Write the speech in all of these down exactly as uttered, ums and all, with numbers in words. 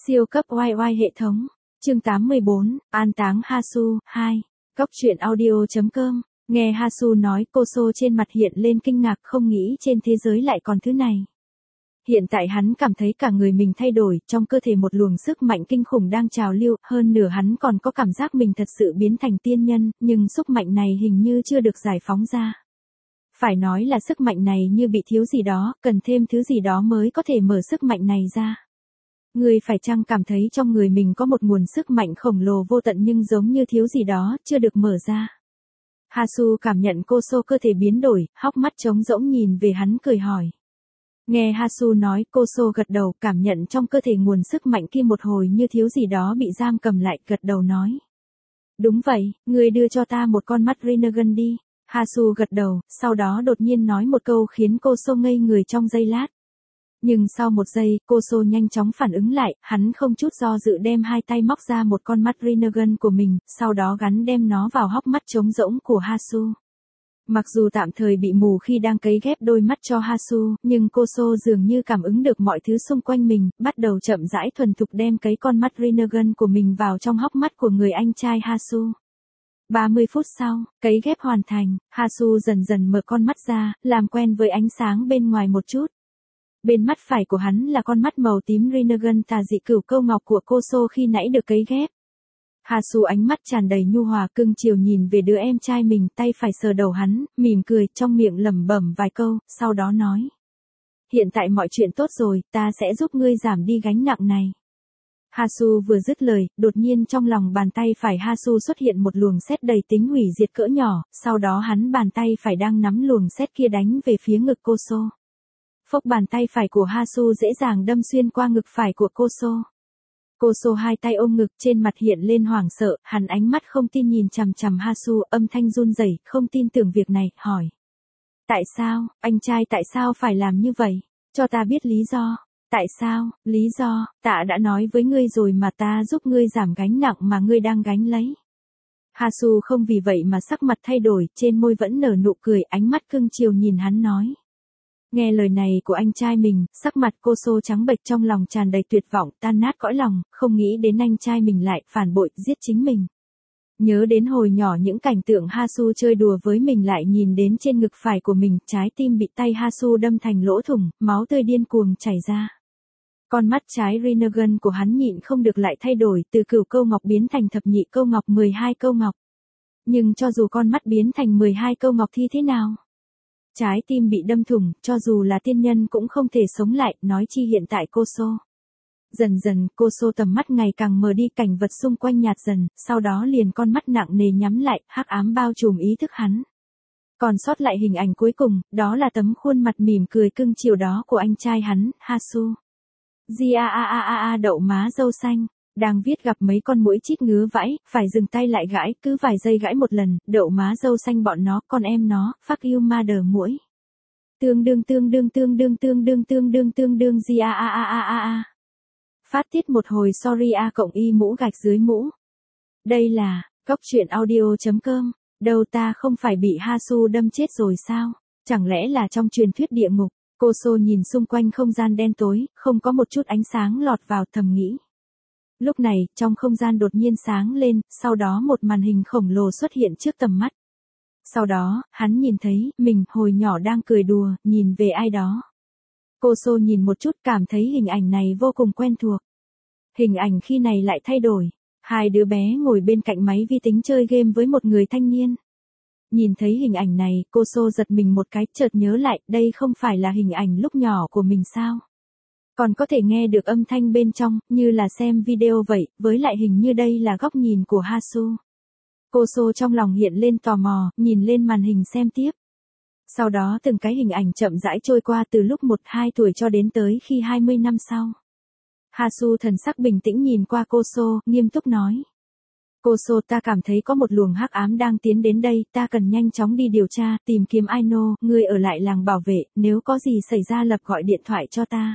Siêu cấp oai oai hệ thống. Chương tám mươi bốn, an táng Hasu, hai. Góc truyện audio.com. Nghe Hasu nói, Koso trên mặt hiện lên kinh ngạc, không nghĩ trên thế giới lại còn thứ này. Hiện tại hắn cảm thấy cả người mình thay đổi, trong cơ thể một luồng sức mạnh kinh khủng đang trào lưu, hơn nửa hắn còn có cảm giác mình thật sự biến thành tiên nhân, nhưng sức mạnh này hình như chưa được giải phóng ra. Phải nói là sức mạnh này như bị thiếu gì đó, cần thêm thứ gì đó mới có thể mở sức mạnh này ra. Người phải chăng cảm thấy trong người mình có một nguồn sức mạnh khổng lồ vô tận nhưng giống như thiếu gì đó, chưa được mở ra. Hasu cảm nhận Koso cơ thể biến đổi, hốc mắt trống rỗng nhìn về hắn cười hỏi. Nghe Hasu nói, Koso gật đầu, cảm nhận trong cơ thể nguồn sức mạnh kia một hồi như thiếu gì đó bị giam cầm lại, gật đầu nói. Đúng vậy, người đưa cho ta một con mắt Rinnegan đi. Hasu gật đầu, sau đó đột nhiên nói một câu khiến Koso ngây người trong giây lát. Nhưng sau một giây, Koso nhanh chóng phản ứng lại, hắn không chút do dự đem hai tay móc ra một con mắt Rinnegan của mình, sau đó gắn đem nó vào hốc mắt trống rỗng của Hasu. Mặc dù tạm thời bị mù khi đang cấy ghép đôi mắt cho Hasu, nhưng Koso dường như cảm ứng được mọi thứ xung quanh mình, bắt đầu chậm rãi thuần thục đem cấy con mắt Rinnegan của mình vào trong hốc mắt của người anh trai Hasu. ba mươi phút sau, cấy ghép hoàn thành, Hasu dần dần mở con mắt ra, làm quen với ánh sáng bên ngoài một chút. Bên mắt phải của hắn là con mắt màu tím Rinnegan tà dị cửu câu ngọc của Koso khi nãy được cấy ghép. Hasu ánh mắt tràn đầy nhu hòa cưng chiều nhìn về đứa em trai mình, tay phải sờ đầu hắn, mỉm cười, trong miệng lẩm bẩm vài câu, sau đó nói. Hiện tại mọi chuyện tốt rồi, ta sẽ giúp ngươi giảm đi gánh nặng này. Hasu vừa dứt lời, đột nhiên trong lòng bàn tay phải Hasu xuất hiện một luồng sét đầy tính hủy diệt cỡ nhỏ, sau đó hắn bàn tay phải đang nắm luồng sét kia đánh về phía ngực Koso. Phốc, bàn tay phải của Hasu dễ dàng đâm xuyên qua ngực phải của Koso. Koso hai tay ôm ngực, trên mặt hiện lên hoảng sợ, hắn ánh mắt không tin nhìn chằm chằm Hasu, âm thanh run rẩy, không tin tưởng việc này, hỏi. Tại sao, anh trai tại sao phải làm như vậy? Cho ta biết lý do. Tại sao, lý do, ta đã nói với ngươi rồi mà, ta giúp ngươi giảm gánh nặng mà ngươi đang gánh lấy. Hasu không vì vậy mà sắc mặt thay đổi, trên môi vẫn nở nụ cười, ánh mắt cưng chiều nhìn hắn nói. Nghe lời này của anh trai mình, sắc mặt Koso trắng bệch, trong lòng tràn đầy tuyệt vọng, tan nát cõi lòng, không nghĩ đến anh trai mình lại phản bội, giết chính mình. Nhớ đến hồi nhỏ những cảnh tượng Hasu chơi đùa với mình lại nhìn đến trên ngực phải của mình, trái tim bị tay Hasu đâm thành lỗ thủng, máu tươi điên cuồng chảy ra. Con mắt trái Rinnegan của hắn nhịn không được lại thay đổi, từ cửu câu ngọc biến thành thập nhị câu ngọc, mười hai câu ngọc. Nhưng cho dù con mắt biến thành mười hai câu ngọc thì thế nào? Trái tim bị đâm thủng, cho dù là tiên nhân cũng không thể sống lại, nói chi hiện tại Koso. Dần dần, Koso tầm mắt ngày càng mờ đi, cảnh vật xung quanh nhạt dần, sau đó liền con mắt nặng nề nhắm lại, hắc ám bao trùm ý thức hắn. Còn sót lại hình ảnh cuối cùng, đó là tấm khuôn mặt mỉm cười cưng chiều đó của anh trai hắn, Hasu. Gi a a a a a đậu má dâu xanh. Đang viết gặp mấy con muỗi chít ngứa vãi, phải dừng tay lại gãi, cứ vài giây gãi một lần, đậu má dâu xanh bọn nó, con em nó, fuck you mother muỗi. Tương đương tương đương tương đương tương đương tương đương tương đương gì a a a a a a. Phát tiết một hồi sorry a cộng y mũ gạch dưới mũ. Đây là, góc truyện audio.com, đâu ta không phải bị Hasu đâm chết rồi sao? Chẳng lẽ là trong truyền thuyết địa ngục? Koso nhìn xung quanh không gian đen tối, không có một chút ánh sáng lọt vào, thầm nghĩ. Lúc này, trong không gian đột nhiên sáng lên, sau đó một màn hình khổng lồ xuất hiện trước tầm mắt. Sau đó, hắn nhìn thấy, mình, hồi nhỏ đang cười đùa, nhìn về ai đó. Koso nhìn một chút, cảm thấy hình ảnh này vô cùng quen thuộc. Hình ảnh khi này lại thay đổi. Hai đứa bé ngồi bên cạnh máy vi tính chơi game với một người thanh niên. Nhìn thấy hình ảnh này, Koso giật mình một cái, chợt nhớ lại, đây không phải là hình ảnh lúc nhỏ của mình sao? Còn có thể nghe được âm thanh bên trong, như là xem video vậy, với lại hình như đây là góc nhìn của Hasu. Koso trong lòng hiện lên tò mò, nhìn lên màn hình xem tiếp. Sau đó từng cái hình ảnh chậm rãi trôi qua từ lúc một hai tuổi cho đến tới khi hai mươi năm sau. Hasu thần sắc bình tĩnh nhìn qua Koso, nghiêm túc nói. Koso, ta cảm thấy có một luồng hắc ám đang tiến đến đây, ta cần nhanh chóng đi điều tra, tìm kiếm Aino, ngươi ở lại làng bảo vệ, nếu có gì xảy ra lập gọi điện thoại cho ta.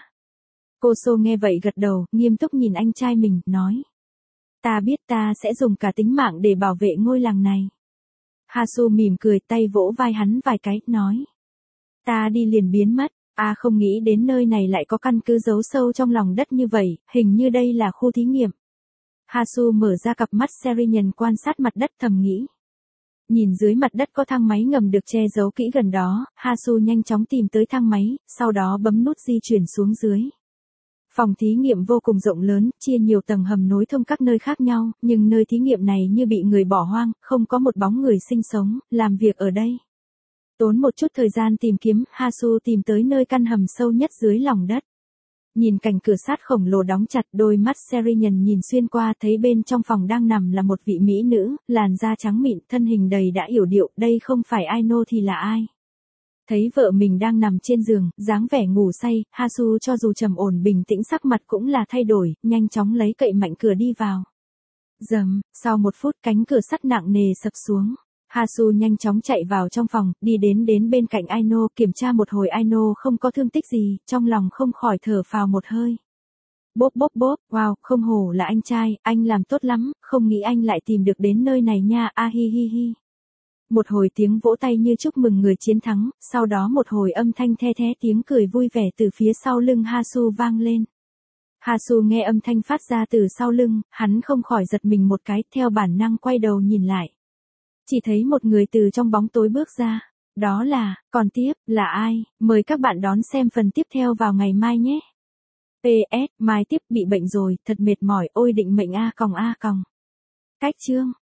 Koso nghe vậy gật đầu, nghiêm túc nhìn anh trai mình, nói. Ta biết, ta sẽ dùng cả tính mạng để bảo vệ ngôi làng này. Hasu mỉm cười, tay vỗ vai hắn vài cái, nói. Ta đi liền biến mất. A không nghĩ đến nơi này lại có căn cứ giấu sâu trong lòng đất như vậy, hình như đây là khu thí nghiệm. Hasu mở ra cặp mắt Serinyan quan sát mặt đất thầm nghĩ. Nhìn dưới mặt đất có thang máy ngầm được che giấu kỹ gần đó, Hasu nhanh chóng tìm tới thang máy, sau đó bấm nút di chuyển xuống dưới. Phòng thí nghiệm vô cùng rộng lớn, chia nhiều tầng hầm nối thông các nơi khác nhau, nhưng nơi thí nghiệm này như bị người bỏ hoang, không có một bóng người sinh sống, làm việc ở đây. Tốn một chút thời gian tìm kiếm, Hasu tìm tới nơi căn hầm sâu nhất dưới lòng đất. Nhìn cảnh cửa sắt khổng lồ đóng chặt, đôi mắt Serinyan nhìn xuyên qua thấy bên trong phòng đang nằm là một vị mỹ nữ, làn da trắng mịn, thân hình đầy đã yểu điệu, đây không phải Aino thì là ai? Thấy vợ mình đang nằm trên giường, dáng vẻ ngủ say, Hasu cho dù trầm ổn bình tĩnh sắc mặt cũng là thay đổi, nhanh chóng lấy cậy mạnh cửa đi vào. Dầm, sau một phút cánh cửa sắt nặng nề sập xuống. Hasu nhanh chóng chạy vào trong phòng, đi đến đến bên cạnh Aino, kiểm tra một hồi Aino không có thương tích gì, trong lòng không khỏi thở phào một hơi. Bốp bốp bốp, wow, không hổ là anh trai, anh làm tốt lắm, không nghĩ anh lại tìm được đến nơi này nha, a hi hi hi. Một hồi tiếng vỗ tay như chúc mừng người chiến thắng, sau đó một hồi âm thanh the thé tiếng cười vui vẻ từ phía sau lưng Hasu vang lên. Hasu nghe âm thanh phát ra từ sau lưng, hắn không khỏi giật mình một cái, theo bản năng quay đầu nhìn lại. Chỉ thấy một người từ trong bóng tối bước ra. Đó là, còn tiếp, là ai? Mời các bạn đón xem phần tiếp theo vào ngày mai nhé. pê ét, mai tiếp bị bệnh rồi, thật mệt mỏi, ôi định mệnh a còng a còng. Cách chương.